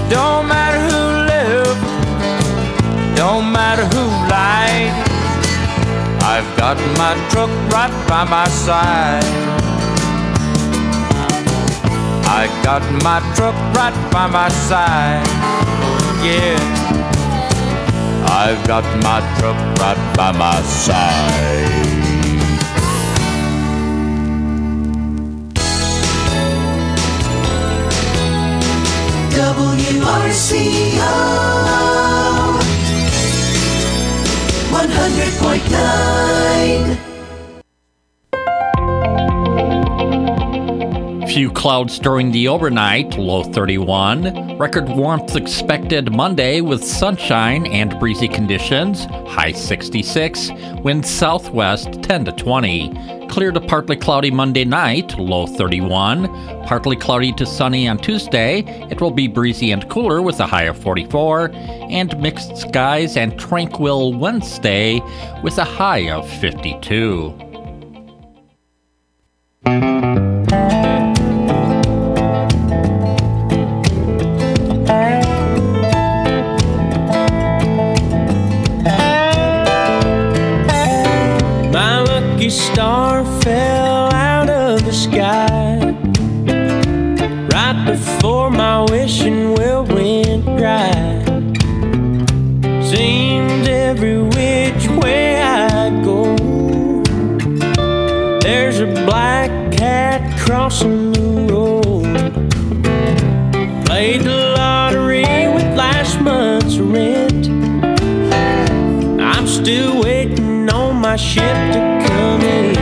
Don't matter who lived, don't matter who lied, I've got my truck right by my side. I got my truck right by my side, yeah. I've got my truck right by my side. WRCO 100.9. Few clouds during the overnight, low 31. Record warmth expected Monday with sunshine and breezy conditions, high 66. Wind southwest 10 to 20. Clear to partly cloudy Monday night, low 31. Partly cloudy to sunny on Tuesday. It will be breezy and cooler with a high of 44. And mixed skies and tranquil Wednesday with a high of 52. Star fell out of the sky right before my wishing well went dry. Seems every which way I go, there's a black cat crossing the road. Played the lottery with last month's rent. I'm still waiting on my ship to come in.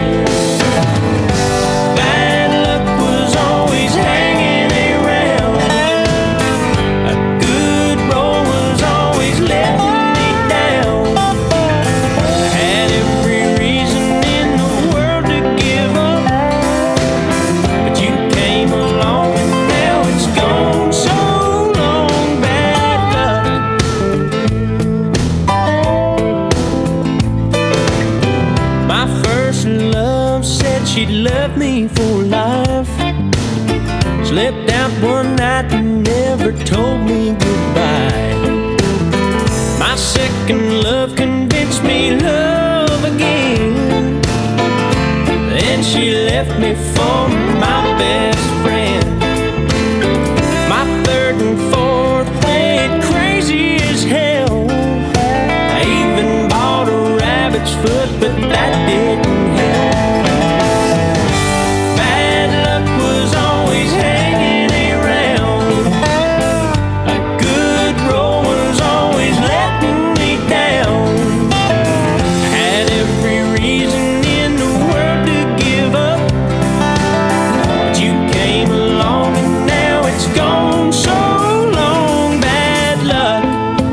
Bad luck was always hanging around. A good roll was always letting me down. I had every reason in the world to give up, but you came along and now it's gone so long. Bad luck. My first love said she'd love me for life. Slipped out one night and never told me goodbye. My second love convinced me love again. Then she left me for my best friend. My third and fourth played crazy as hell. I even bought a rabbit's foot, but that didn't help. Bad luck was always hanging around. A good roll was always letting me down. I had every reason in the world to give up, but you came along and now it's gone so long. Bad luck.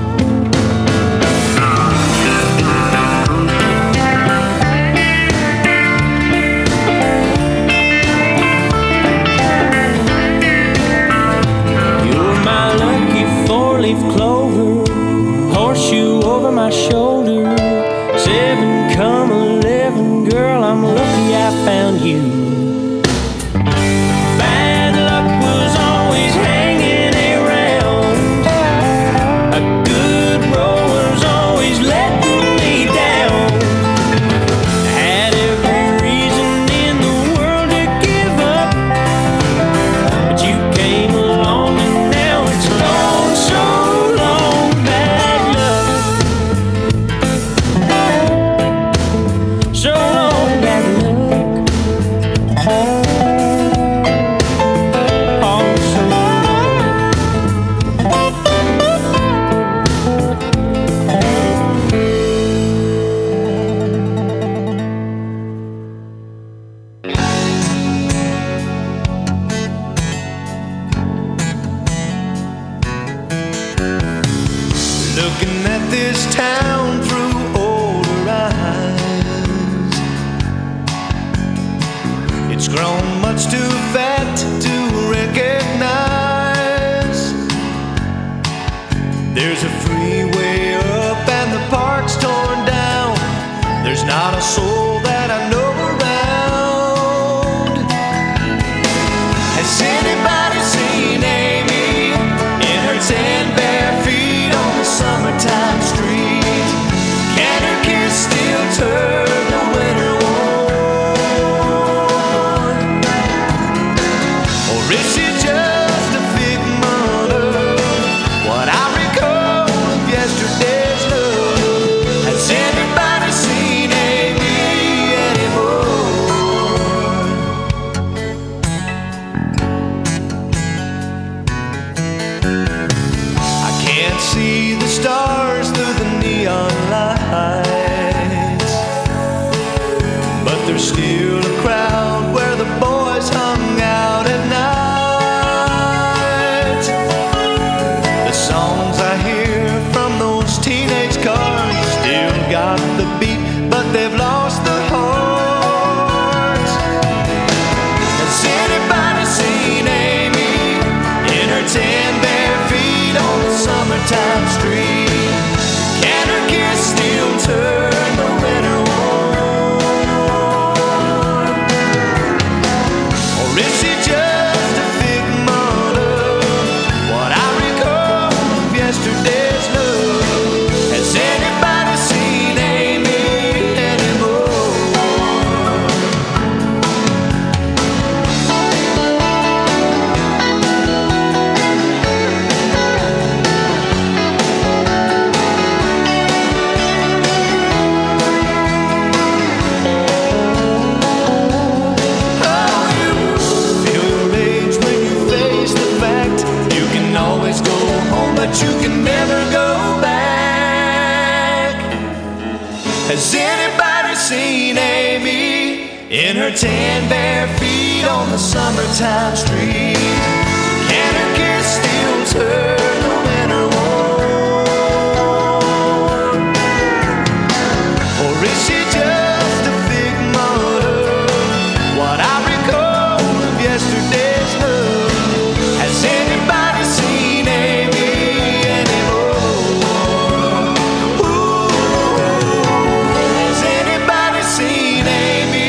You're my lucky four-leaf clover, horseshoe over my shoulder. 7 come 11, girl, I'm lucky I found you. Bad luck was always hanging around. A good roll was always letting me down. I had every reason in the world to give up, but you came along and now it's gone so long. Bad luck. So long, bad luck. Oh, so Looking at this town through older eyes, it's grown much too fat to recognize. There's a freeway up and the park's torn down. There's not a soul that I know around. Has anybody seen Amy in her summertime street. Can her kiss still turn the winter warm? Or is she just a figment of what I recall of yesterday's love? Has anybody seen Amy anymore? Oh, you feel your age when you face the fact you can always go home, but you can never go back. Has anybody seen Amy in her tan bare feet on the summertime street? Can her kiss still turn the winter warm? Or is she just a figment of what I recall of yesterday's love? Has anybody seen Amy anymore? Ooh, has anybody seen Amy?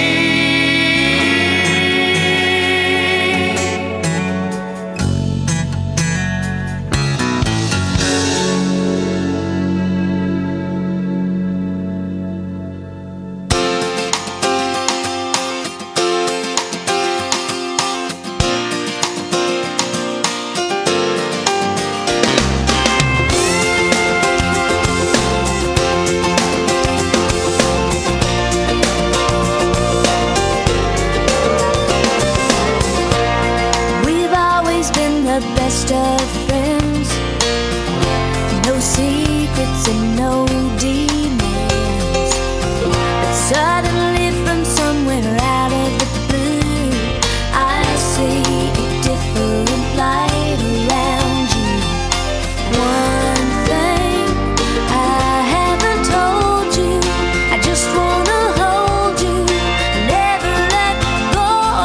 We've always been the best of friends. No secrets and no demands. But suddenly from somewhere out of the blue, I see a different light around you. One thing I haven't told you, I just wanna hold you, never let go.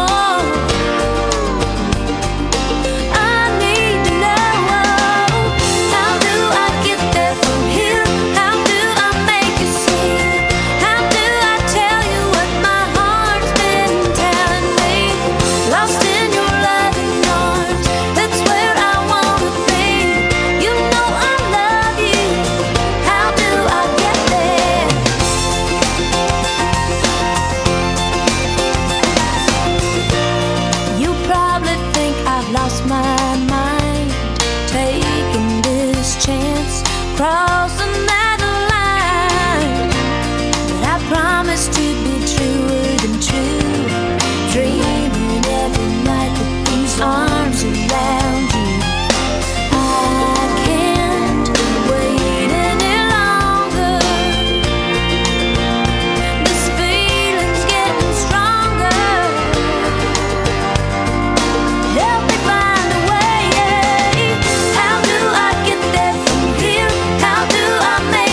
I need to know, how do I get there from here? How do I make you see? How do I tell you what my heart's been telling me? Lost in your loving arms, that's where I wanna be. You know I love you. How do I get there? You probably think I've lost my mind, taking this chance, crossing that line. But I promise to be truer than true, dreaming every night with these arms around you. I can't wait any longer. This feeling's getting stronger. Help me find a way. How do I get there from here? How do I make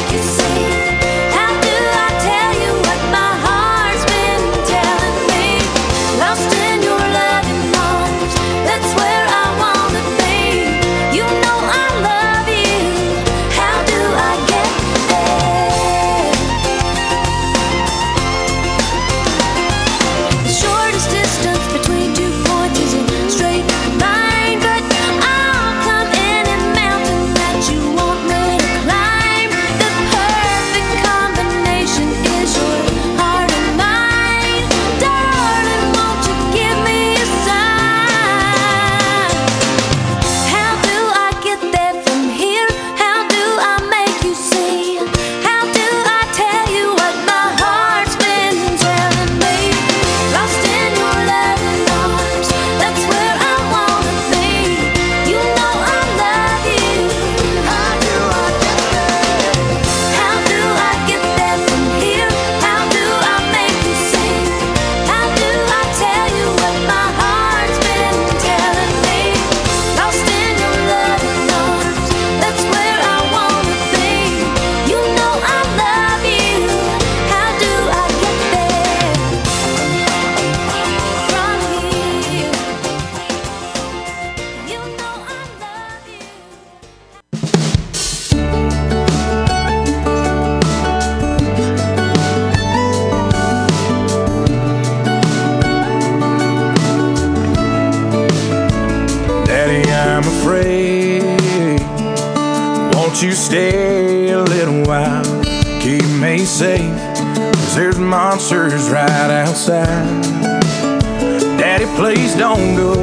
Won't you stay a little while? Keep me safe, 'cause there's monsters right outside. Daddy, please don't go.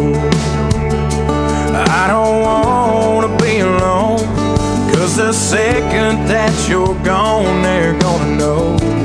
I don't wanna be alone, 'cause the second that you're gone, they're gonna know.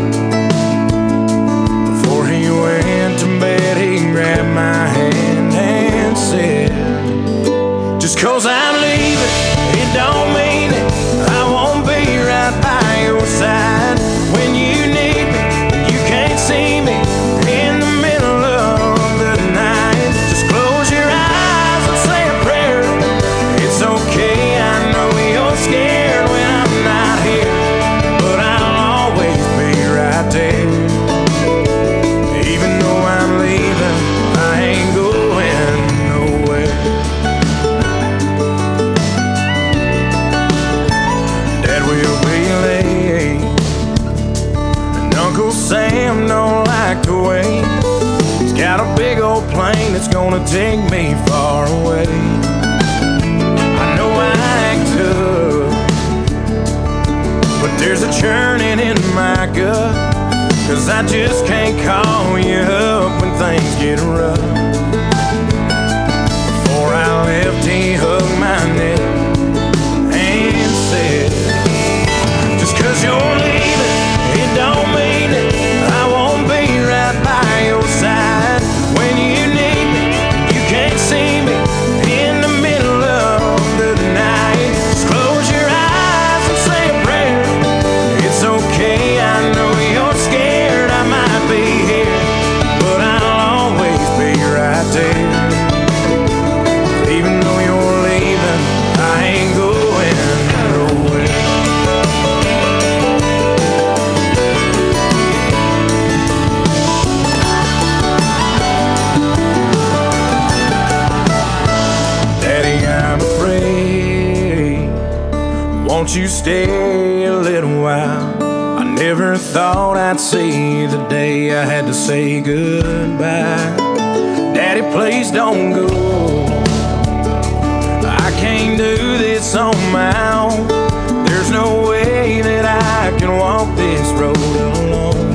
Before he went to bed, he grabbed my hand and said, just 'cause I'm leaving, it don't mean it. I won't be right by your side when you need me. You can't see me in the middle of the night. Just close your eyes and say a prayer. It's okay, I know you're scared when I'm not here, but I'll always be right there. Even though I'm leaving, I ain't going nowhere. Dad will be late, and Uncle Sam don't like to wait. He's got a big old plane that's gonna take me far away. I know I act up, but there's a churning in my gut, 'cause I just can't call you up when things get rough. Before I left, he hugged my neck and said, just 'cause you're leaving, it don't mean it. I won't be right by your side when you need me. You can't see me in the middle of the night. Just close your eyes and say a prayer. It's okay, I know you're scared. I might be here, but I'll always be right there. Even though you're leaving, I ain't going nowhere. Daddy, I'm afraid. Won't you stay a little while? I never thought I'd see the day I had to say goodbye. Daddy, please don't go. I can't do this on my own. There's no way that I can walk this road alone.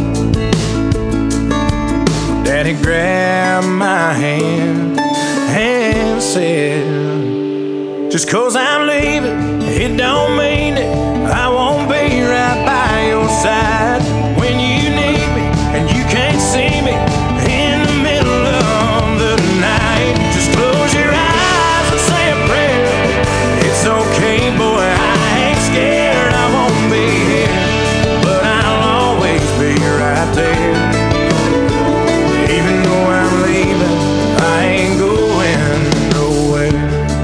Daddy grabbed my hand and said, just 'cause I'm leaving, it don't mean it. I won't be right by your side when you need me, and you can't see me in the middle of the night. Just close your eyes and say a prayer. It's okay, boy, I ain't scared. I won't be here, but I'll always be right there. Even though I'm leaving, I ain't going nowhere.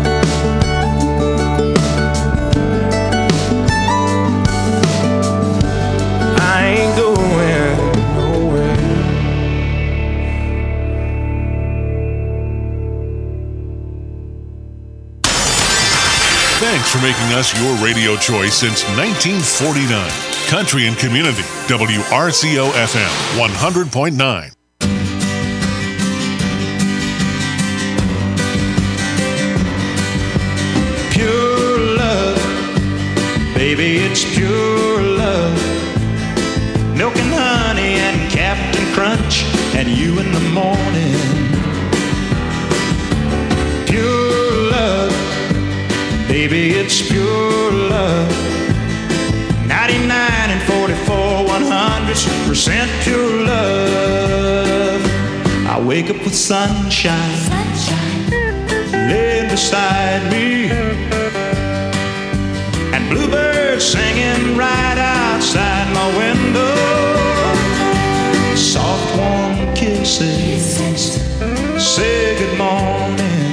I ain't going nowhere. Thanks for making us your radio choice since 1949. Country and Community, WRCO FM 100.9. Pure love, baby, it's pure love. Milk and honey and Captain Crunch and you in the morning. Pure love, baby, it's pure love. 99 and 44 100% pure love. I wake up with sunshine, laid beside me, and bluebirds singing right outside my window. Soft warm kisses say good morning.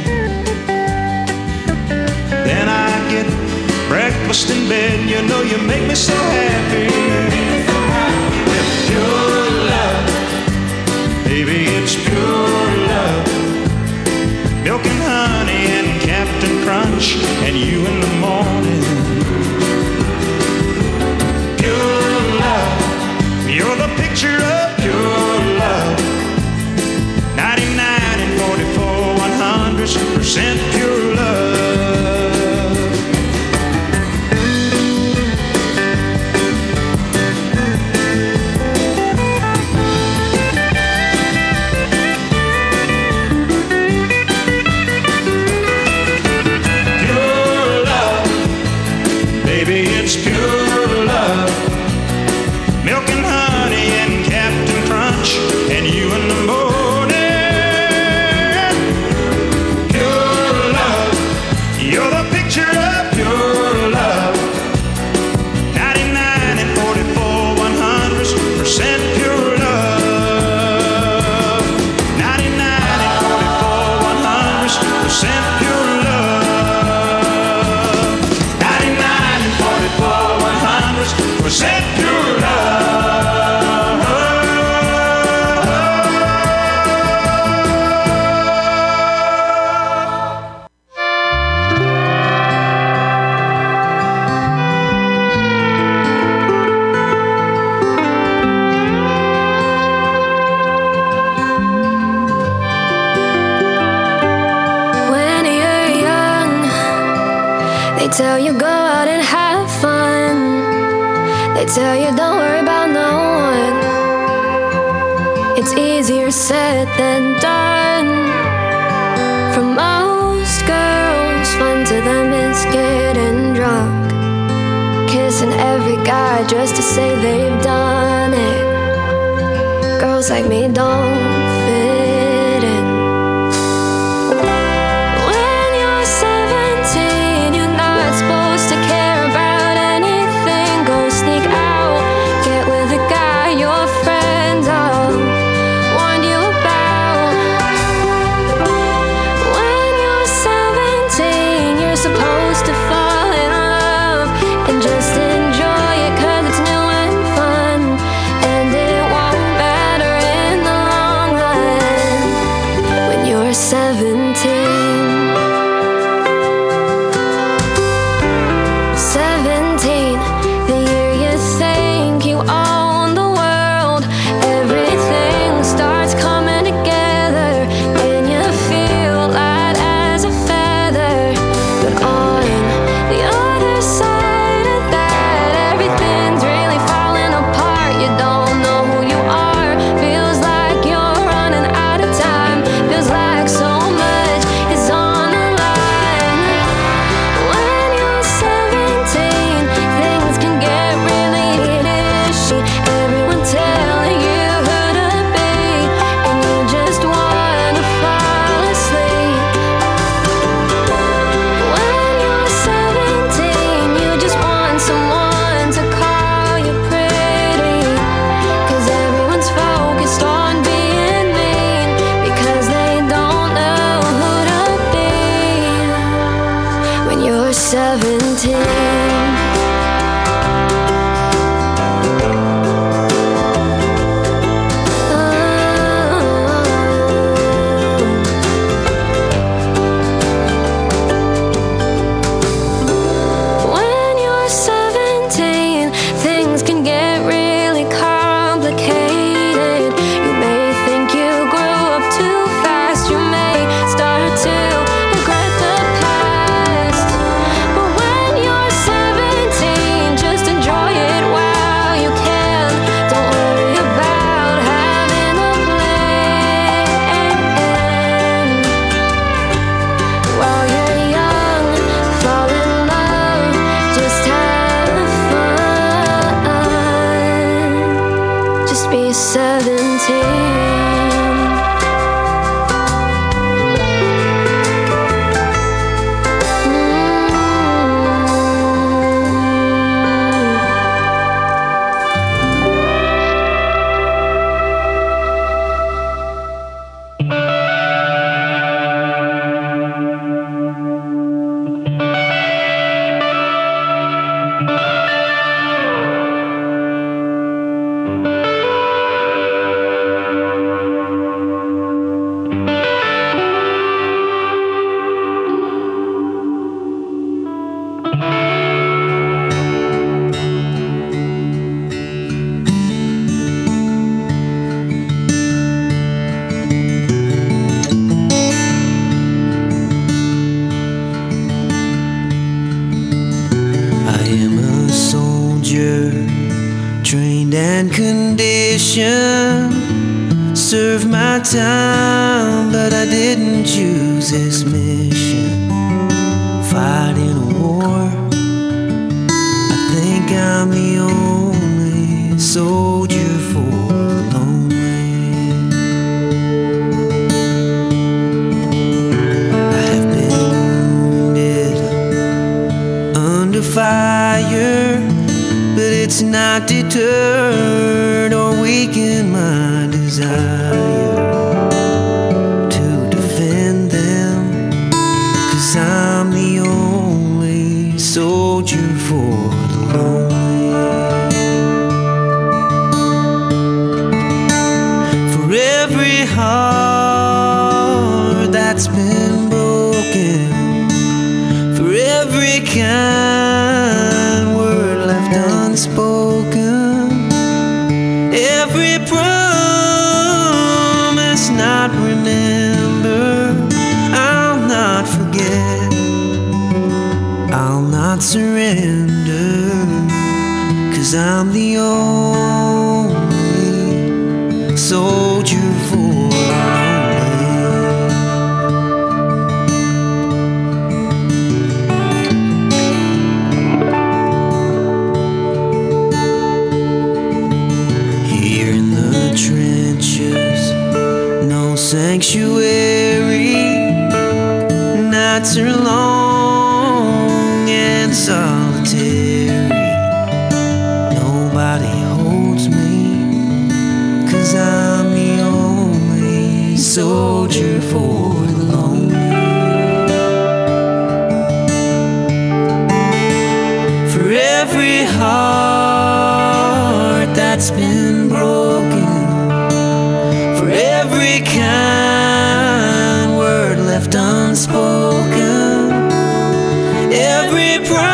Then I get breakfast in bed. You know you make me so happy. With pure love, baby, it's pure love. Milk and honey and Captain Crunch and you in the morning. Pure love, you're the picture of pure love. 99 and 44 100% pure love. They tell you go out and have fun. They tell you don't worry about no one. It's easier said than done. For most girls, fun to them is getting drunk, kissing every guy just to say they've done it. Girls like me don't fit in. When you're 17, you're not supposed to care about anything. Go sneak out, get with a guy your friends all warned you about. When you're 17, you're supposed to fall in love and just enjoy it 'cause it's new and fun, and it won't matter in the long run. When you're 17, 17, the year you think you own the world, everything starts coming together and you feel light as a feather. But on the other side of that, everything's really falling apart. You don't know who you are. Feels like you're running out of time. Feels like so much is on the line. When you're 17, things can get really itchy. Everyone telling you who to be, and you just wanna fall asleep. When you're 17, you just want someone to call you pretty, 'cause everyone's focused on being mean, because they don't know who to be. When you're 17, when you're 17, things can get really complicated. You may think you grew up too fast. You may start to regret the past. But when you're 17, just enjoy it while you can. Don't worry about having a plan. While you're young, fall in love, just have fun. Just be 17. I am a soldier, trained and conditioned. Served my time, but I didn't choose this mission. Fighting a war, I think I'm the only soldier for the lonely. I have been wounded under fire, but it's not deterred or weakened my desire to defend them, 'cause I'm the only soldier for the lonely. For every heart that's been broken, for every kind word left unspoken, every promise not remembered, I'll not forget, I'll I'll not surrender, 'cause I'm the only soldier for the lonely. Here in the trenches, no sanctuary. Nights are long and solitary. Nobody holds me, 'cause I'm the only soldier for the lonely. For every heart that's been broken, for every kind word left unspoken, every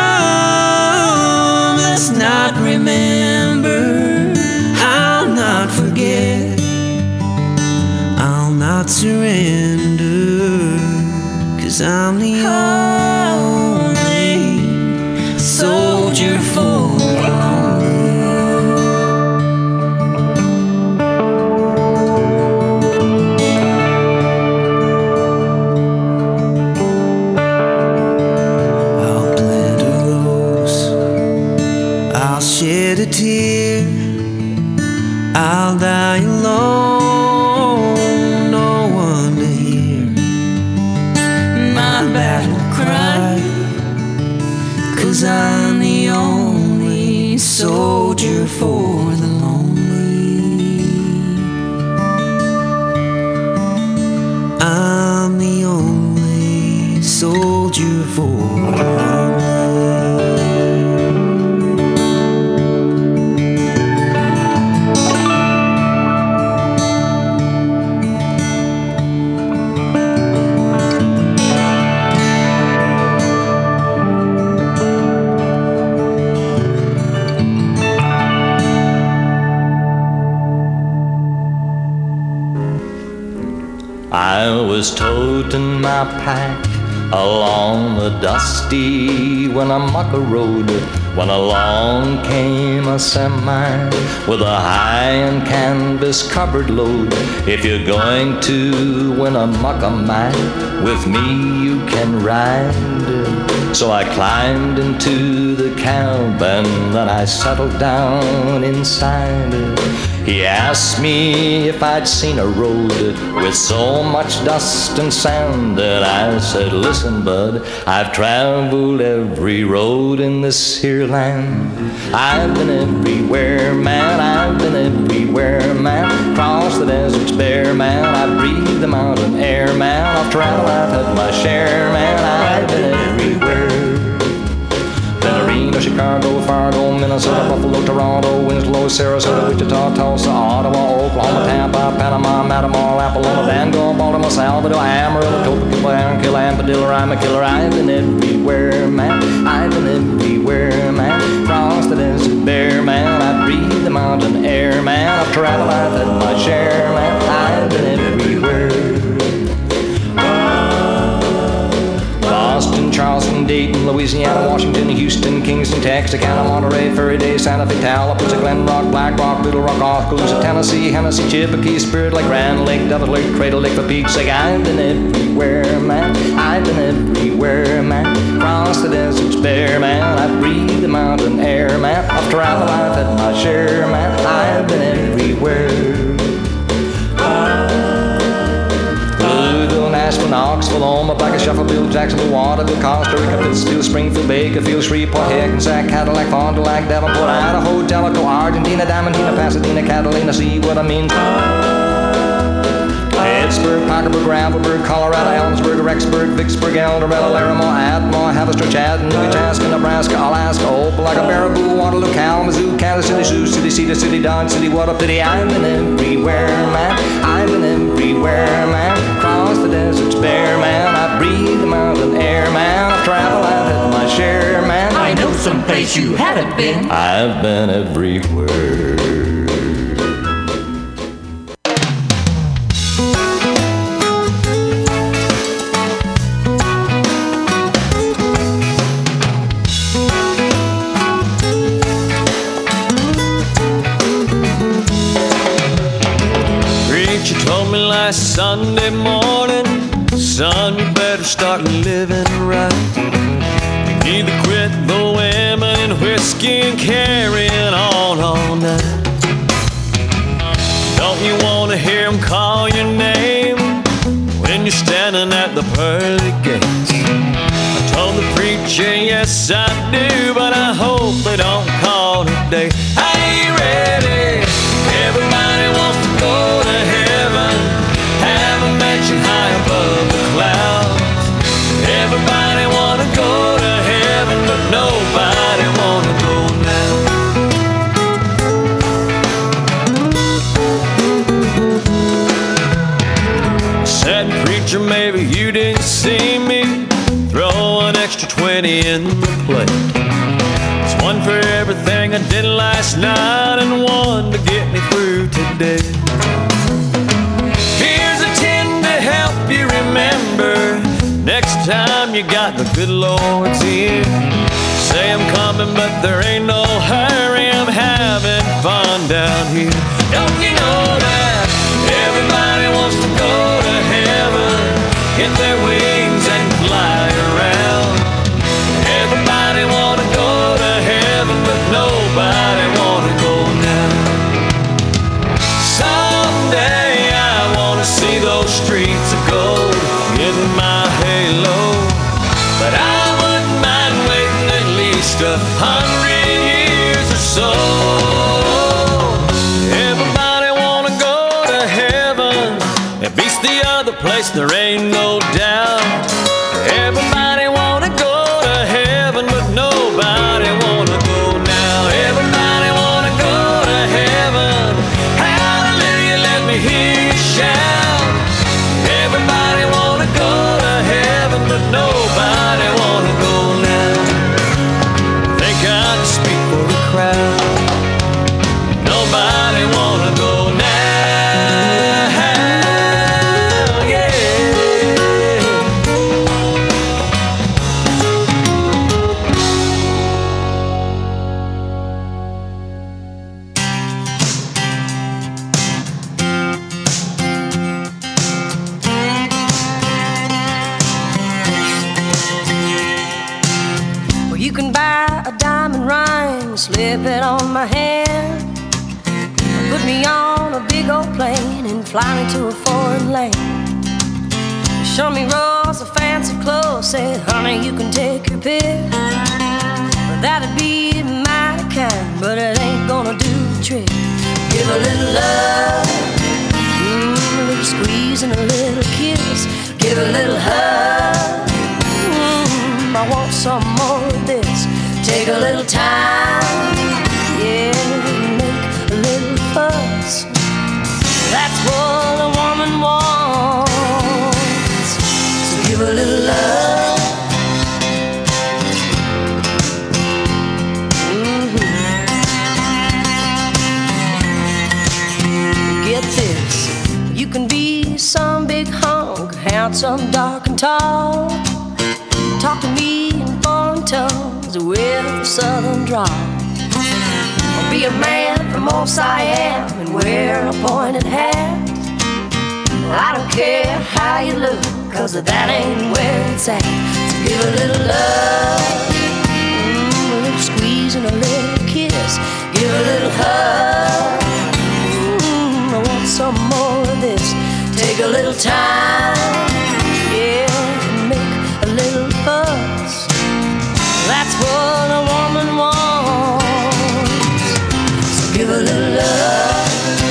promise not remembered, I'll not forget, I'll not surrender, 'cause I'm the only soldier for the lonely. Shed a tear, I'll die alone, no one to hear my battle cry, 'cause I'm the only soldier for the lonely. I'm the only soldier for the lonely. I was toting my pack along the dusty Winnemucca road when along came a semi with a high and canvas covered load. If you're going to Winnemucca, man, with me you can ride. So I climbed into the cabin and I settled down inside. He asked me if I'd seen a road with so much dust and sand, and I said, listen, bud, I've traveled every road in this here land. I've been everywhere, man, I've been everywhere, man. Cross the deserts bare, man, I breathe the mountain air, man. I've traveled, I've had my share, man, I've been everywhere. Reno, Chicago, Fargo, Minnesota, Buffalo, Toronto, Winslow, Sarasota, Wichita, Tulsa, Ottawa, Oklahoma, Tampa, Panama, Matamor, Apollonia, Bangor, Baltimore, Salvador, Amarillo, Topeka, Barranquilla, Padilla, I'm a killer. I've been everywhere, man. I've been everywhere, man. Cross the desert bare, man. I breathe the mountain air, man. I've traveled, I've had my share, man. I've been everywhere. Boston, Charleston, Dayton, Louisiana, Washington, Houston, Kingston, Texarkana, Monterey, Furry Day, Santa Fe, Tallapoosa, Glen Rock, Black Rock, Little Rock, Oskaloosa, Tennessee, Hennessy, Chippewa, Spirit Lake, Grand Lake, Devil Lake, Cradle Lake, for Pete's sake. I've been everywhere, man. I've been everywhere, man. Cross the deserts bare, man. I breathe the mountain air, man. I've traveled, I've had my share, man. I've been everywhere. Nashville, Knoxville, Omaha, Black, Shuffleville, Jacksonville, Waterville, Costa Rica, Pittsfield, Springfield, Bakerfield, Shreveport, Hackensack, Cadillac, Fond du Lac, Davenport, Idaho, Jellicoe, Argentina, Diamantina, Pasadena, Catalina, see what I mean? Pittsburgh, Parkersburg, Gravelburg, Colorado, Ellensburg, Rexburg, Vicksburg, El Dorado, Larimore, Atmore, Haverstraw, Chattanooga, Chaska, Nebraska, Alaska, Opelika, Baraboo, Waterloo, Kalamazoo, Kansas City, Sioux City, Cedar City, Dodge City, what up City. I've been everywhere, man. I've been everywhere, man. Cross the deserts bare, man. I breathe the mountain air, man. I've traveled, I've had my share, man. I know someplace you haven't been. I've been everywhere. Sunday morning, son, you better start living right. You need to quit the women and whiskey and carrying on all night. Don't you want to hear them call your name when you're standing at the pearly gates? I told the preacher, yes I do, but I hope they don't call today. I ain't ready. Everybody wants to go to heaven, have a mansion high above the clouds. Everybody want to go to heaven, but nobody want to go now. Said, preacher, maybe you didn't see me throw an extra 20 in the plate. It's one for everything I did last night and one to get me through today. Here's a 10 to help you remember next time you got the good Lord's ear. Say I'm coming, but there ain't no hurry, I'm having fun down here. Don't you know that everybody wants to go to heaven, get their wings and fly around? Everybody want to go to heaven, but nobody want to go now. Someday I want to see those streets of gold, getting my halo, but I wouldn't mind waiting at least 100 years or so. Everybody want to go to heaven, it beats the other place, there ain't no doubt. Everybody want to go to heaven, but nobody want to go now. Everybody want to go to heaven, hallelujah, let me hear you shout. Everybody want to go to heaven, but nobody want to go now. Think I can speak for the crowd. Nobody want to go now. You can buy a diamond ring, slip it on my hand, put me on a big old plane and fly me to a foreign land. Show me rolls of fancy clothes, said, honey, you can take your pick. That'd be mighty kind, but it ain't gonna do the trick. Give a little love, a little squeeze and a little kiss. Give a little hug, I want some more of this. Take a little time, yeah, make a little fuss. That's what a woman wants. So give a little love. Get this, you can be some big hunk, handsome, dark and tall. Talk to me in foreign tongues with a southern drawl. Or be a man from old Siam and wear a pointed hat. I don't care how you look, 'cause that ain't where it's at. So give a little love, a little squeeze and a little kiss. Give a little hug, I want some more of this. Take a little time, yeah, make a little fuss. That's what a woman wants. So give a little love,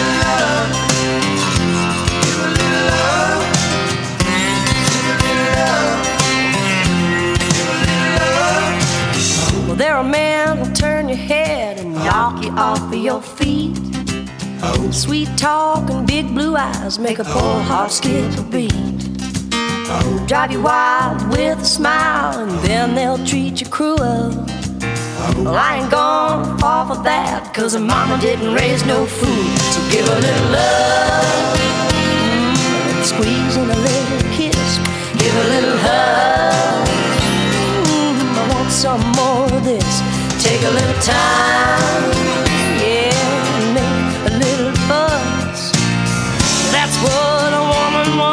give a little love, give a little love, give a little love. Well, there are men who'll turn your head and knock you off of your feet. Sweet talk and big blue eyes make a poor heart skip a beat. Drive you wild with a smile and then they'll treat you cruel. Well, I ain't gonna fall for that, 'cause her mama didn't raise no fool. So give a little love, a little squeeze and a little kiss. Give a little hug, I want some more of this. Take a little time, yeah, make a little fuss. That's what a woman wants.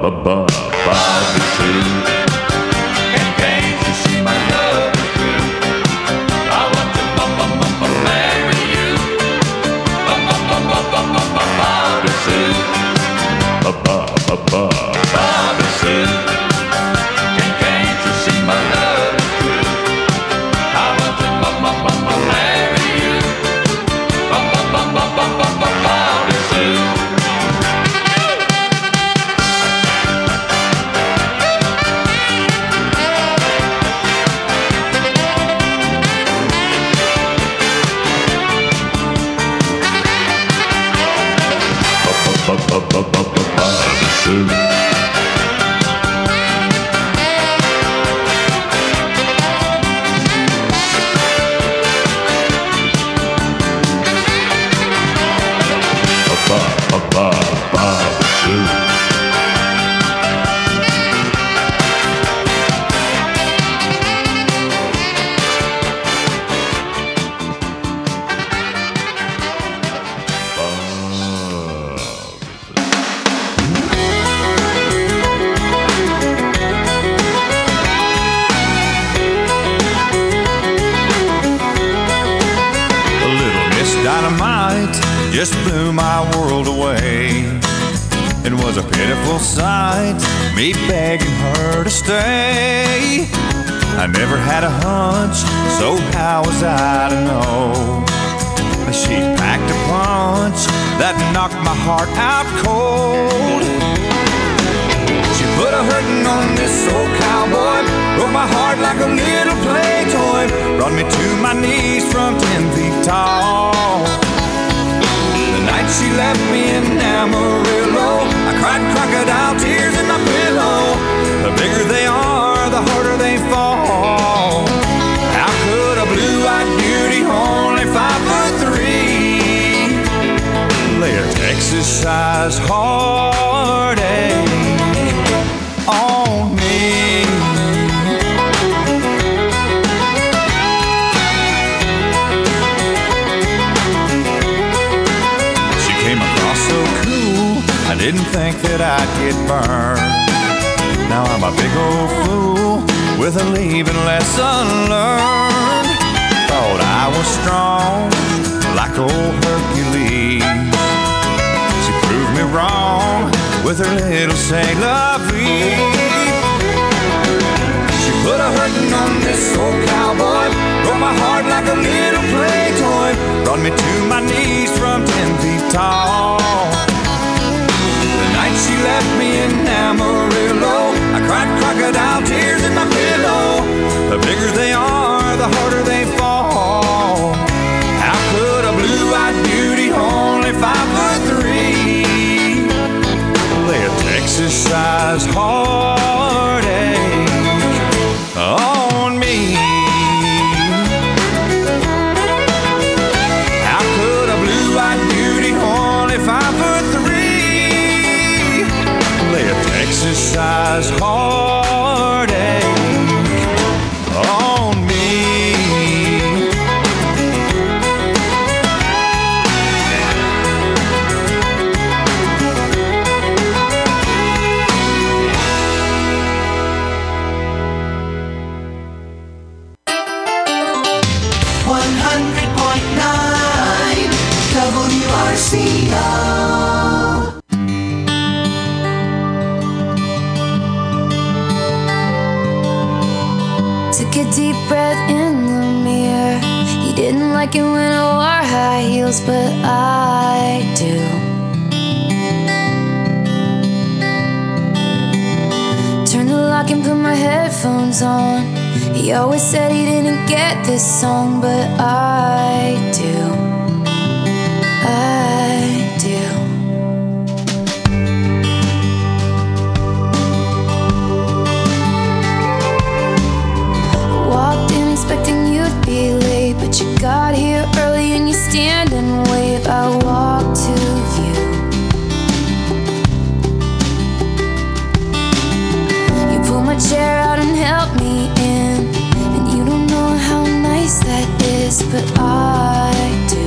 Bobby Sue. And can't you see my love is true? I want to marry you. Bobby Sue. Bobby Sue. And can't you see my love is true? I want to marry you. Bobby Sue. Just blew my world away. It was a pitiful sight, me begging her to stay. I never had a hunch, so how was I to know? She packed a punch that knocked my heart out cold. She put a hurting on this old cowboy, broke my heart like a little play toy, brought me to my knees from 10 feet tall. The night she left me in Amarillo, I cried crocodile tears in my pillow. The bigger they are, the harder they fall. How could a blue-eyed beauty, only 5'3", lay a Texas-sized heartache on me? I didn't think that I'd get burned. Now I'm a big old fool with a leaving lesson learned. Thought I was strong like old Hercules. She proved me wrong with her little say la vie. She put a hurting on this old cowboy, broke my heart like a little play toy, brought me to my knees from 10 feet tall. She left me in Amarillo, I cried crocodile tears in my pillow. The bigger they are, the harder they fall. How could a blue-eyed beauty, only 5'3", lay a Texas-sized heartache on me? How could a blue-eyed beauty, only 5'3", lay a Texas-sized heartache on me? WRCO. Took a deep breath in the mirror. You didn't like it when I wore high heels, but I do. Turned the lock and put my headphones on. He always said he didn't get this song, but I do. I do. Walked in expecting you'd be late, but you got here early and you stand and wave. I walk to you. You pull my chair out and help me in, and you don't know how nice that is, but I do.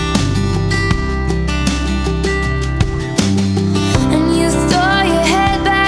And you throw your head back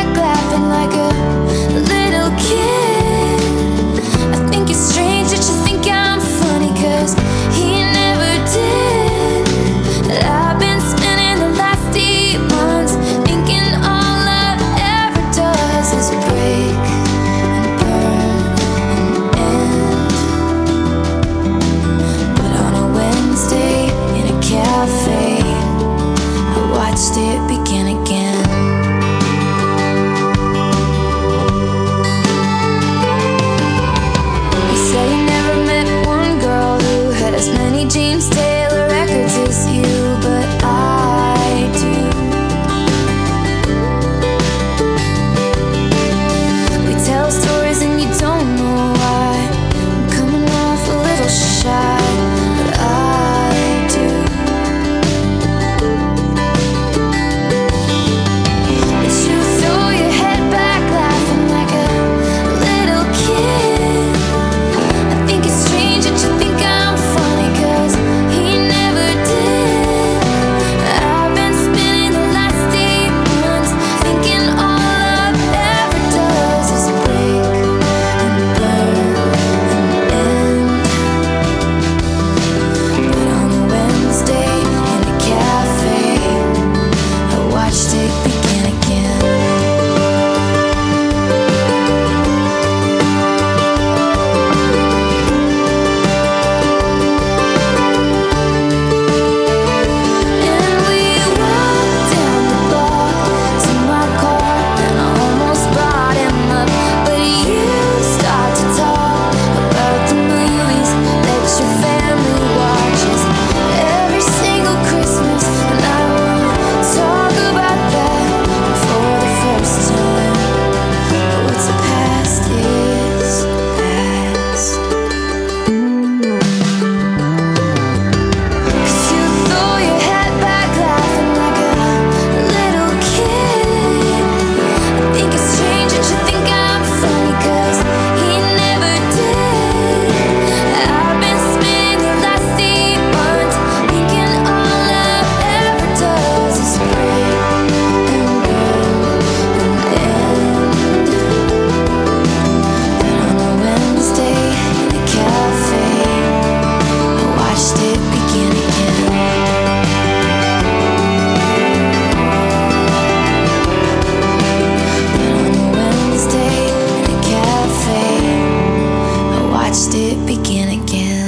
watched it begin again.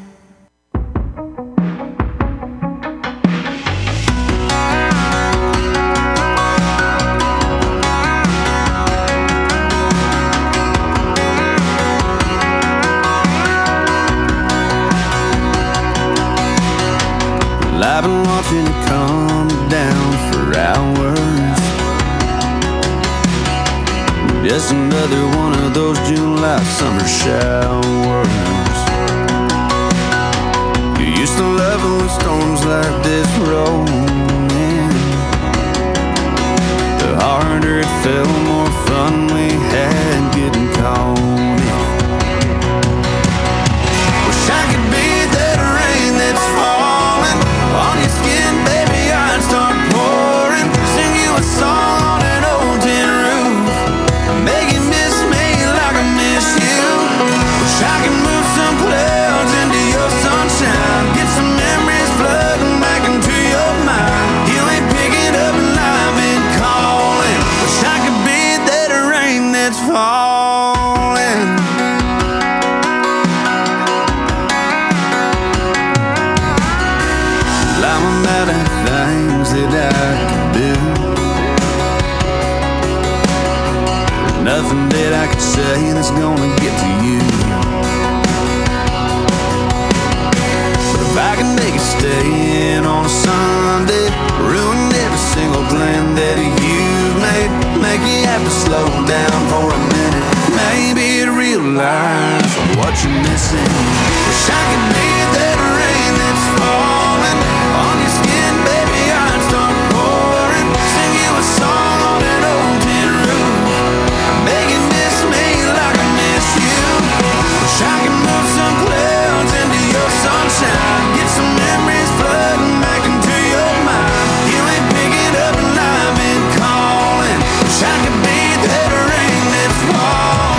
I've been watching it come down for hours. Just another one of those July summer showers. You used to love it when storms like this rolled in. The harder it fell, the more fun we had getting caught in. Wish I could be that rain that's falling on your skin, baby, I'd start pouring. Sing you a song on an old tin roof, make you miss me like I miss you. Wish I could move some clouds into your sunshine, get some memories flooding back into your mind. You ain't picking up and I've been calling. Wish I could be that rain that's falling. I'm out of things that I could do. There's nothing that I could say that's gonna get to you. But if I can make it stay in on a Sunday, ruin every single plan that you've made, make you have to slow down for a minute, maybe realize what you're missing. Wish I could be that rain that's falling on your skin, baby, I'd start pouring. Sing you a song on an old tin roof, make you miss me like I miss you. Wish I could move some clouds into your sunshine, get some memories flooding back into your mind. You ain't picking up and I've been calling. Wish I could be that rain that's falling.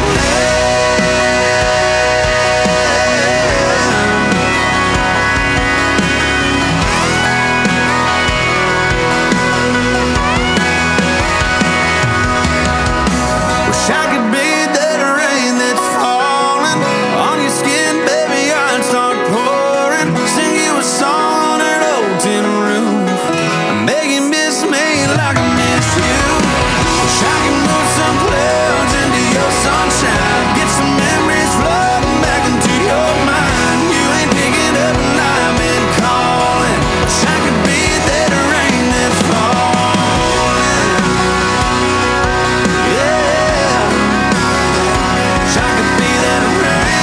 Wish I could be that rain that's falling on your skin, baby, I'd start pouring. Sing you a song on an old tin roof, make you miss me like I miss you. Wish I could move some clouds into your sunshine, get some memories flooding back into your mind. You ain't picking up and I've been calling. Wish I could be that rain that's falling. Yeah, wish I could be that rain.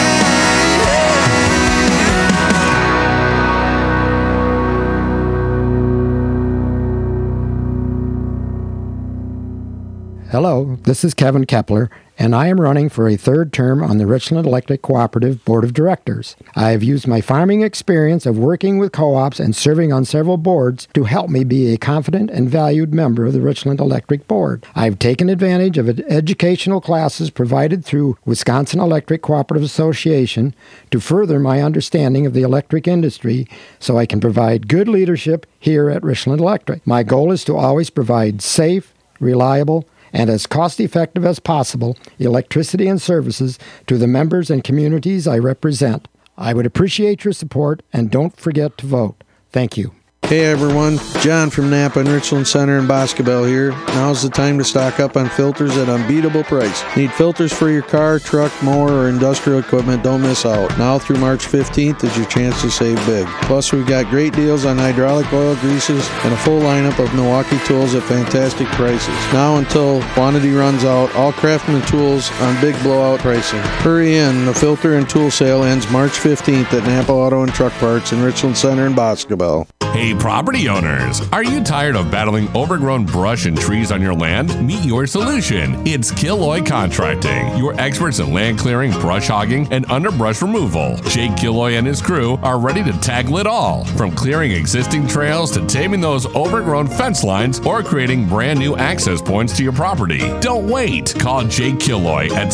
Hello, this is Kevin Kepler, and I am running for a third term on the Richland Electric Cooperative Board of Directors. I have used my farming experience of working with co-ops and serving on several boards to help me be a confident and valued member of the Richland Electric Board. I have taken advantage of educational classes provided through Wisconsin Electric Cooperative Association to further my understanding of the electric industry so I can provide good leadership here at Richland Electric. My goal is to always provide safe, reliable, and as cost-effective as possible electricity and services to the members and communities I represent. I would appreciate your support, and don't forget to vote. Thank you. Hey everyone, John from Napa and Richland Center in Boscobel here. Now's the time to stock up on filters at unbeatable price. Need filters for your car, truck, mower, or industrial equipment? Don't miss out. Now through March 15th is your chance to save big. Plus we've got great deals on hydraulic oil, greases, and a full lineup of Milwaukee tools at fantastic prices. Now until quantity runs out, all Craftsman tools on big blowout pricing. Hurry in, the filter and tool sale ends March 15th at Napa Auto and Truck Parts in Richland Center in Boscobel. Hey property owners, are you tired of battling overgrown brush and trees on your land? Meet your solution. It's Killoy Contracting, your experts in land clearing, brush hogging, and underbrush removal. Jake Killoy and his crew are ready to tackle it all, from clearing existing trails to taming those overgrown fence lines or creating brand new access points to your property. Don't wait. Call Jake Killoy at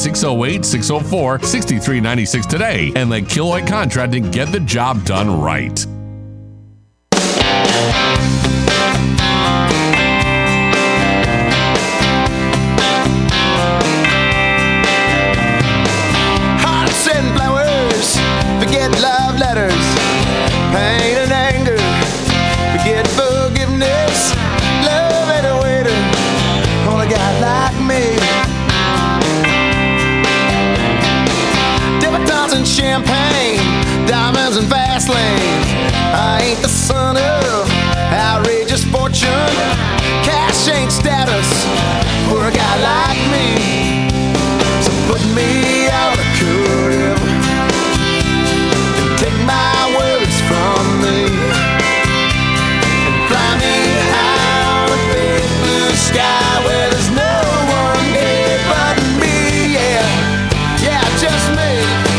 608-604-6396 today and let Killoy Contracting get the job done right. Hot sunflower champagne, diamonds and fast lanes. I ain't the son of outrageous fortune. Cash ain't status for a guy like me. So put me out of cool and take my words from me. Fly me out of big blue sky where there's no one here but me, yeah, yeah, just me.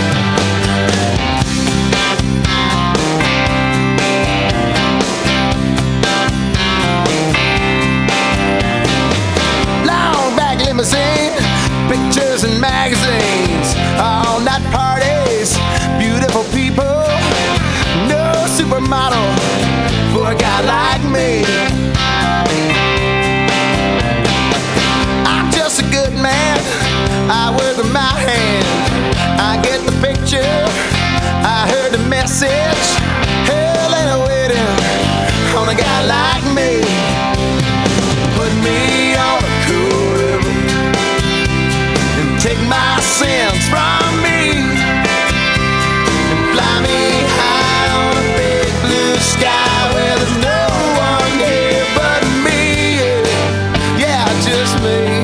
Long back limousine, pictures and magazines, all night parties, beautiful people, no supermodel for a guy like me. I'm just a good man, I work with my hand. I get the picture, I heard the message. Hell ain't waiting on a guy like me. Put me on a cool river and take my sins from me. And fly me high on a big blue sky where there's no one here but me, yeah, just me.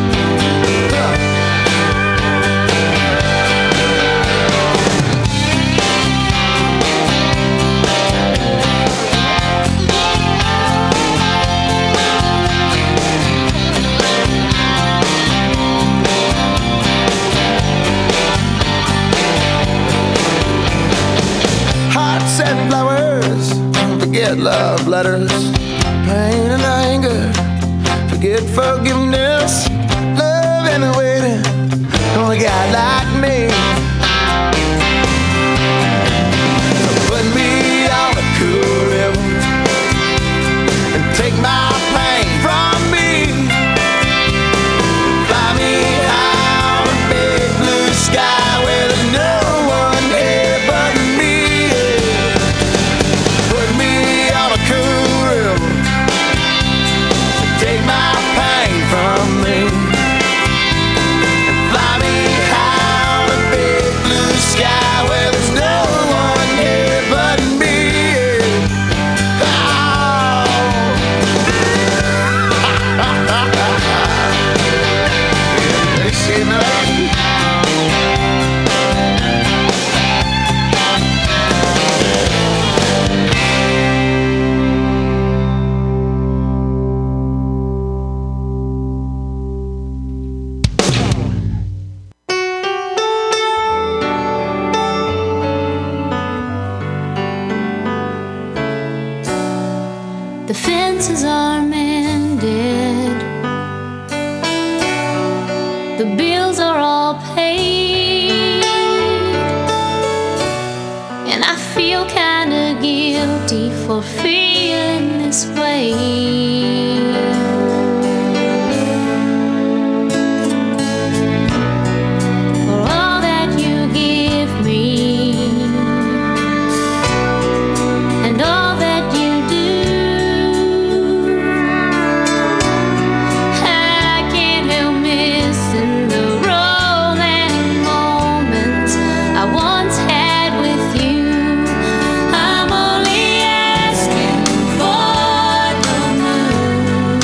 Hearts and flowers, don't forget love letters, pain and anger, forget forgiveness, love and waiting on a guy like me. So put me on a cool river and take my pain from me. Fly me out a big blue sky where there's no one here but me. Put me on a cool river, take my pain from me. Fly me high on a big blue sky where there's no one here but me. The fences are mended, the bills are all paid, and I feel kinda guilty for feeling this way. For all that you give me and all that you do, I can't help missing the romantic moments I once had with you. I'm only asking for the moon.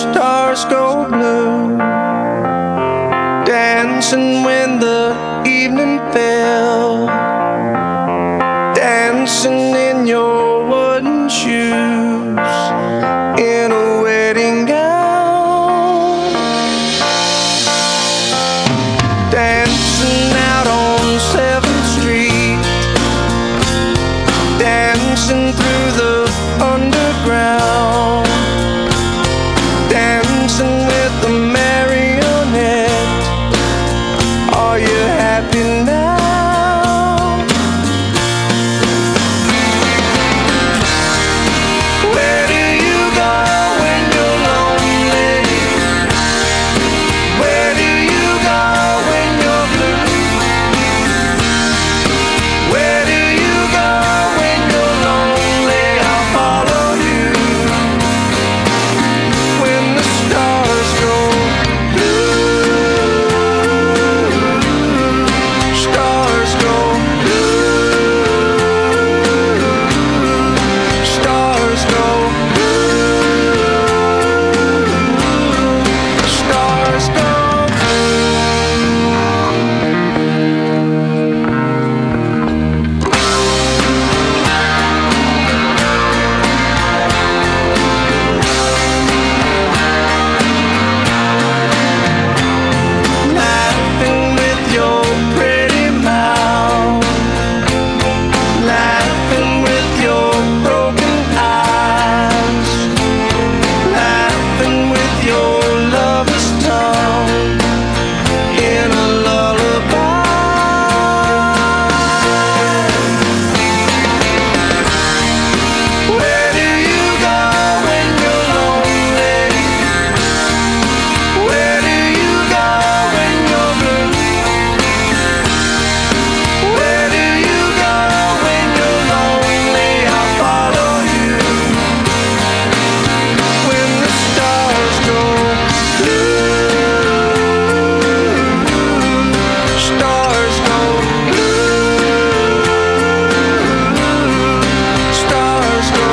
stars go blue, dancing when the evening fell, dancing in your wooden shoes, in a wedding gown, dancing out on 7th Street, dancing through the underground, dancing with the marionette. Are you happy now? Where do you go when you're lonely? Where do you go when you're blue? Where do you go when you're lonely? I'll follow you. When the stars go blue, stars go blue, stars go blue, stars go laughing with your pretty mouth, laughing with your broken eyes, laughing with your lover's tongue in a lullaby. Where do you go when you're lonely? Where do you go when you're blue? Where do you go when you're lonely? I'll follow you. When the stars go blue, stars go blue, stars go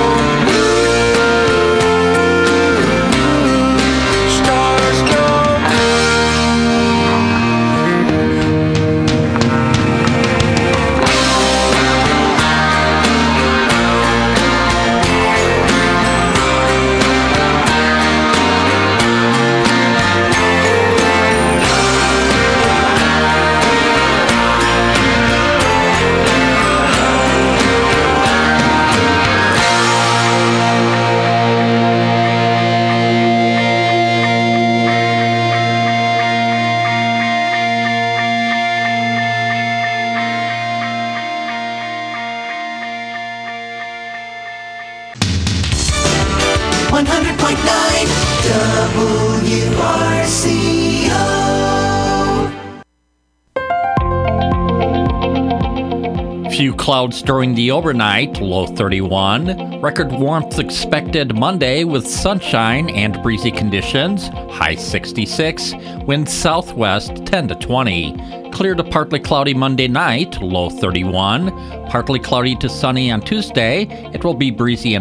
blue, stars go WRCO. Few clouds during the overnight, low 31. Record warmth expected Monday with sunshine and breezy conditions, high 66. Wind southwest 10 to 20. Clear to partly cloudy Monday night, low 31. Partly cloudy to sunny on Tuesday. It will be breezy and